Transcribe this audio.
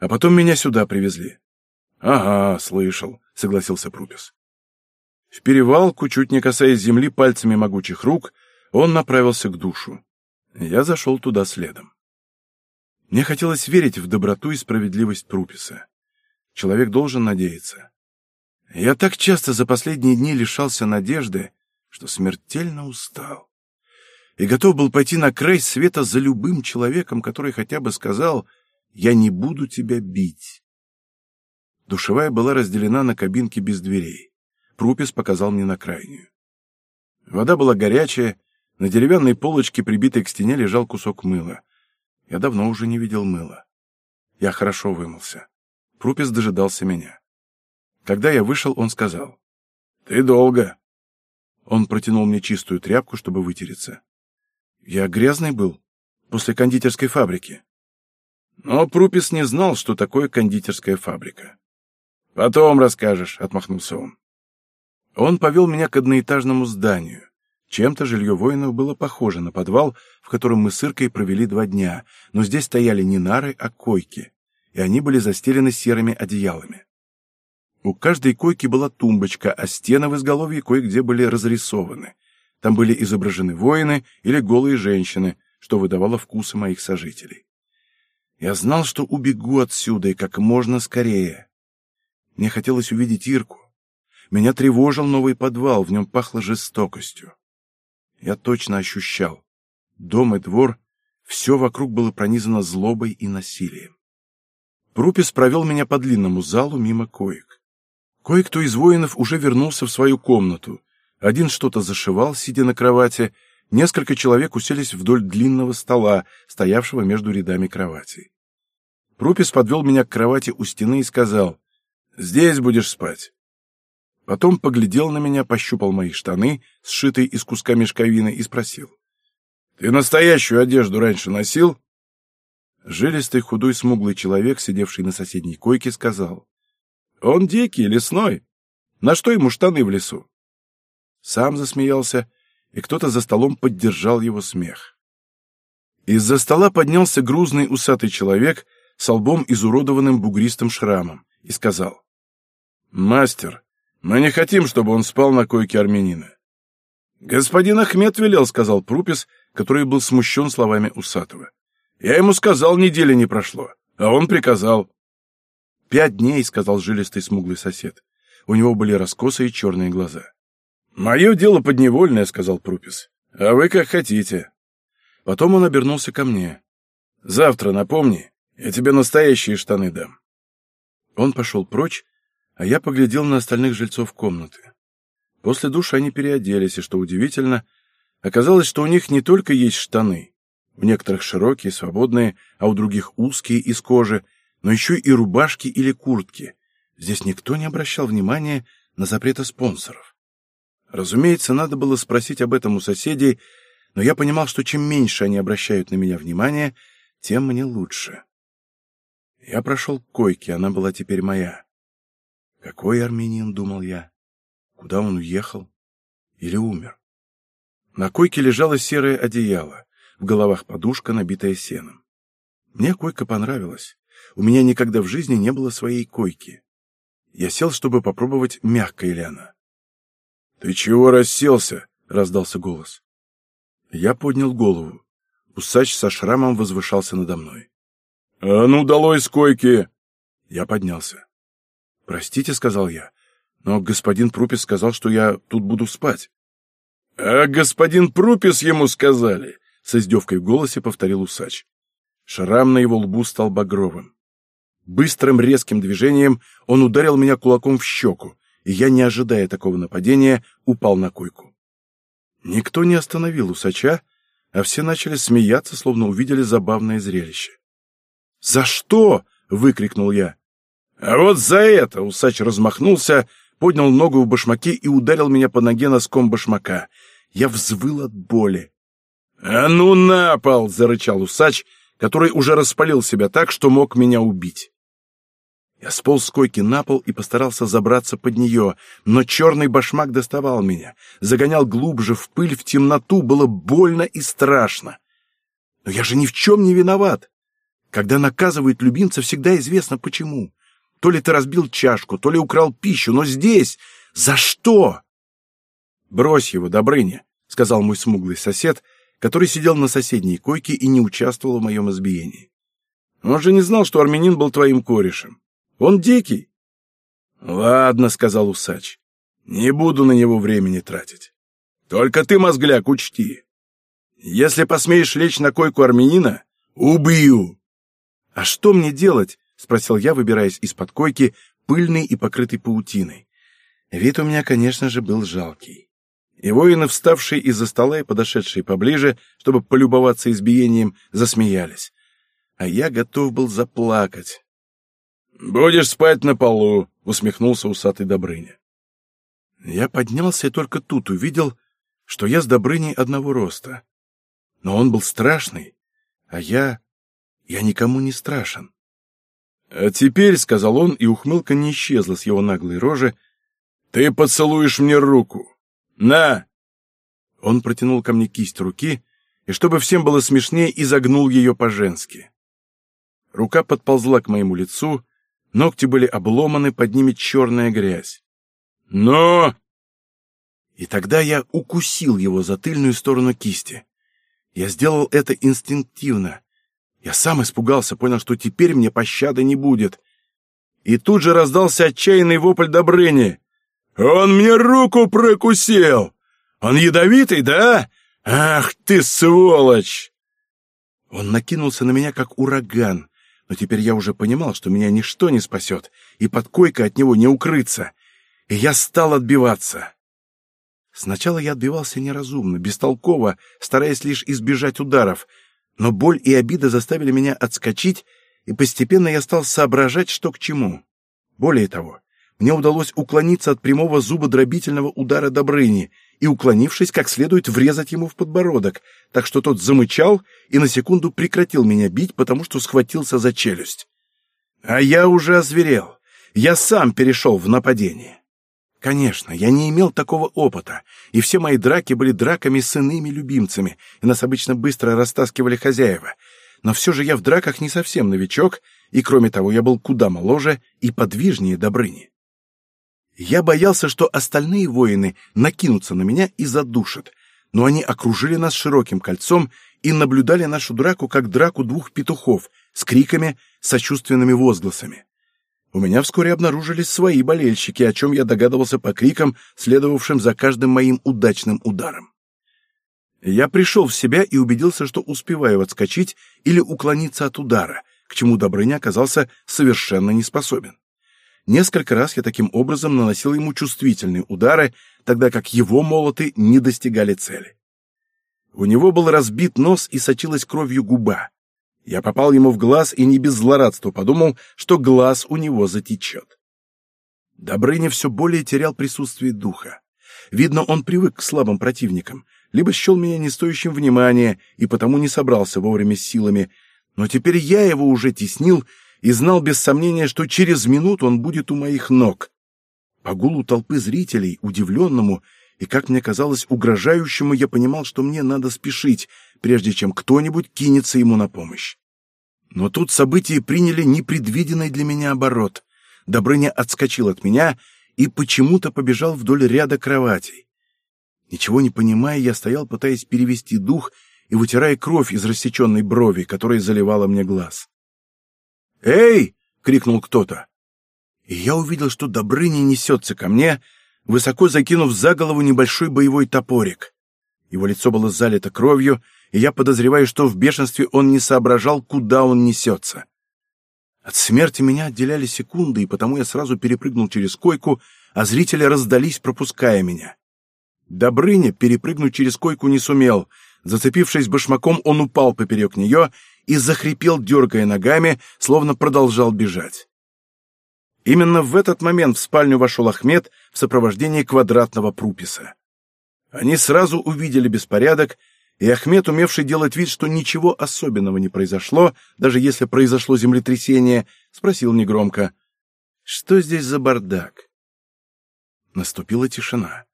А потом меня сюда привезли». «Ага, слышал», — согласился Прупис. В перевалку, чуть не касаясь земли пальцами могучих рук, он направился к душу. Я зашел туда следом. Мне хотелось верить в доброту и справедливость Пруписа. Человек должен надеяться. Я так часто за последние дни лишался надежды, что смертельно устал. И готов был пойти на край света за любым человеком, который хотя бы сказал: «Я не буду тебя бить». Душевая была разделена на кабинки без дверей. Прупис показал мне на крайнюю. Вода была горячая, на деревянной полочке, прибитой к стене, лежал кусок мыла. Я давно уже не видел мыла. Я хорошо вымылся. Прупис дожидался меня. Когда я вышел, он сказал: «Ты долго». Он протянул мне чистую тряпку, чтобы вытереться. Я грязный был, после кондитерской фабрики. Но Прупис не знал, что такое кондитерская фабрика. «Потом расскажешь», — отмахнулся он. Он повел меня к одноэтажному зданию. Чем-то жилье воинов было похоже на подвал, в котором мы с Иркой провели 2 дня, но здесь стояли не нары, а койки, и они были застелены серыми одеялами. У каждой койки была тумбочка, а стены в изголовье кое-где были разрисованы. Там были изображены воины или голые женщины, что выдавало вкусы моих сожителей. Я знал, что убегу отсюда и как можно скорее. Мне хотелось увидеть Ирку. Меня тревожил новый подвал, в нем пахло жестокостью. Я точно ощущал. Дом и двор, все вокруг было пронизано злобой и насилием. Прупис провел меня по длинному залу мимо коек. Кое-кто из воинов уже вернулся в свою комнату. Один что-то зашивал, сидя на кровати. Несколько человек уселись вдоль длинного стола, стоявшего между рядами кроватей. Прупис подвел меня к кровати у стены и сказал: «Здесь будешь спать». Потом поглядел на меня, пощупал мои штаны, сшитые из куска мешковины, и спросил: «Ты настоящую одежду раньше носил?» Жилистый, худой, смуглый человек, сидевший на соседней койке, сказал: «Он дикий, лесной. На что ему штаны в лесу?» Сам засмеялся, и кто-то за столом поддержал его смех. Из-за стола поднялся грузный усатый человек с лбом, изуродованным бугристым шрамом, и сказал: «Мастер, мы не хотим, чтобы он спал на койке армянина». «Господин Ахмед велел», — сказал Прупис, который был смущен словами усатого. «Я ему сказал, недели не прошло, а он приказал». 5 дней», — сказал жилистый смуглый сосед. У него были раскосые черные глаза. «Мое дело подневольное», — сказал Прупис. «А вы как хотите». Потом он обернулся ко мне. «Завтра напомни, я тебе настоящие штаны дам». Он пошел прочь, а я поглядел на остальных жильцов комнаты. После душа они переоделись, и, что удивительно, оказалось, что у них не только есть штаны, у некоторых широкие, свободные, а у других узкие, из кожи, но еще и рубашки или куртки. Здесь никто не обращал внимания на запреты спонсоров. Разумеется, надо было спросить об этом у соседей, но я понимал, что чем меньше они обращают на меня внимание, тем мне лучше. Я прошел к койке, она была теперь моя. Какой армянин, думал я? Куда он уехал? Или умер? На койке лежало серое одеяло, в головах подушка, набитая сеном. Мне койка понравилась. У меня никогда в жизни не было своей койки. Я сел, чтобы попробовать, мягкая ли она. «Ты чего расселся?» — раздался голос. Я поднял голову. Усач со шрамом возвышался надо мной. «А ну, долой с койки!» Я поднялся. «Простите», — сказал я, — «но господин Прупис сказал, что я тут буду спать». «А господин Прупис ему сказали?» — с издевкой в голосе повторил усач. Шрам на его лбу стал багровым. Быстрым резким движением он ударил меня кулаком в щеку, и я, не ожидая такого нападения, упал на койку. Никто не остановил усача, а все начали смеяться, словно увидели забавное зрелище. «За что?» — выкрикнул я. «А вот за это!» — усач размахнулся, поднял ногу в башмаке и ударил меня по ноге носком башмака. Я взвыл от боли. «А ну на пол!» — зарычал усач, который уже распалил себя так, что мог меня убить. Я сполз с койки на пол и постарался забраться под нее, но черный башмак доставал меня, загонял глубже в пыль, в темноту, было больно и страшно. Но я же ни в чем не виноват. Когда наказывают любимца, всегда известно почему. То ли ты разбил чашку, то ли украл пищу, но здесь... За что? «Брось его, Добрыня», — сказал мой смуглый сосед, который сидел на соседней койке и не участвовал в моем избиении. «Он же не знал, что армянин был твоим корешем. Он дикий». «Ладно», — сказал усач, — «не буду на него времени тратить. Только ты, мозгляк, учти. Если посмеешь лечь на койку армянина, убью». «А что мне делать?» — спросил я, выбираясь из-под койки, пыльный и покрытый паутиной. Вид у меня, конечно же, был жалкий. И воины, вставшие из-за стола и подошедшие поближе, чтобы полюбоваться избиением, засмеялись. А я готов был заплакать. «Будешь спать на полу», — усмехнулся усатый Добрыня. Я поднялся и только тут увидел, что я с Добрыней одного роста. Но он был страшный, а я никому не страшен. «А теперь», — сказал он, и ухмылка не исчезла с его наглой рожи, — «ты поцелуешь мне руку. На!» Он протянул ко мне кисть руки, и, чтобы всем было смешнее, изогнул ее по-женски. Рука подползла к моему лицу, ногти были обломаны, под ними черная грязь. «Но!» И тогда я укусил его за тыльную сторону кисти. Я сделал это инстинктивно. Я сам испугался, понял, что теперь мне пощады не будет. И тут же раздался отчаянный вопль Добрыни. «Он мне руку прокусил! Он ядовитый, да? Ах ты, сволочь!» Он накинулся на меня, как ураган, но теперь я уже понимал, что меня ничто не спасет, и под койкой от него не укрыться, и я стал отбиваться. Сначала я отбивался неразумно, бестолково, стараясь лишь избежать ударов, но боль и обида заставили меня отскочить, и постепенно я стал соображать, что к чему. Более того, мне удалось уклониться от прямого зубодробительного удара Добрыни и, уклонившись, как следует врезать ему в подбородок, так что тот замычал и на секунду прекратил меня бить, потому что схватился за челюсть. А я уже озверел. Я сам перешел в нападение. Конечно, я не имел такого опыта, и все мои драки были драками с иными любимцами, и нас обычно быстро растаскивали хозяева. Но все же я в драках не совсем новичок, и, кроме того, я был куда моложе и подвижнее Добрыни. Я боялся, что остальные воины накинутся на меня и задушат, но они окружили нас широким кольцом и наблюдали нашу драку как драку двух петухов с криками, сочувственными возгласами. У меня вскоре обнаружились свои болельщики, о чем я догадывался по крикам, следовавшим за каждым моим удачным ударом. Я пришел в себя и убедился, что успеваю отскочить или уклониться от удара, к чему Добрыня оказался совершенно не способен. Несколько раз я таким образом наносил ему чувствительные удары, тогда как его молоты не достигали цели. У него был разбит нос и сочилась кровью губа. Я попал ему в глаз и не без злорадства подумал, что глаз у него затечет. Добрыня все более терял присутствие духа. Видно, он привык к слабым противникам, либо счел меня не стоящим внимания и потому не собрался вовремя с силами, но теперь я его уже теснил и знал без сомнения, что через минуту он будет у моих ног. По гулу толпы зрителей, удивленному и, как мне казалось, угрожающему, я понимал, что мне надо спешить, прежде чем кто-нибудь кинется ему на помощь. Но тут события приняли непредвиденный для меня оборот. Добрыня отскочил от меня и почему-то побежал вдоль ряда кроватей. Ничего не понимая, я стоял, пытаясь перевести дух и вытирая кровь из рассеченной брови, которая заливала мне глаз. «Эй!» — крикнул кто-то. И я увидел, что Добрыня несется ко мне, высоко закинув за голову небольшой боевой топорик. Его лицо было залито кровью, и я подозреваю, что в бешенстве он не соображал, куда он несется. От смерти меня отделяли секунды, и потому я сразу перепрыгнул через койку, а зрители раздались, пропуская меня. Добрыня перепрыгнуть через койку не сумел. Зацепившись башмаком, он упал поперек нее и захрипел, дергая ногами, словно продолжал бежать. Именно в этот момент в спальню вошел Ахмед в сопровождении квадратного Пруписа. Они сразу увидели беспорядок, и Ахмед, умевший делать вид, что ничего особенного не произошло, даже если произошло землетрясение, спросил негромко: «Что здесь за бардак?» Наступила тишина.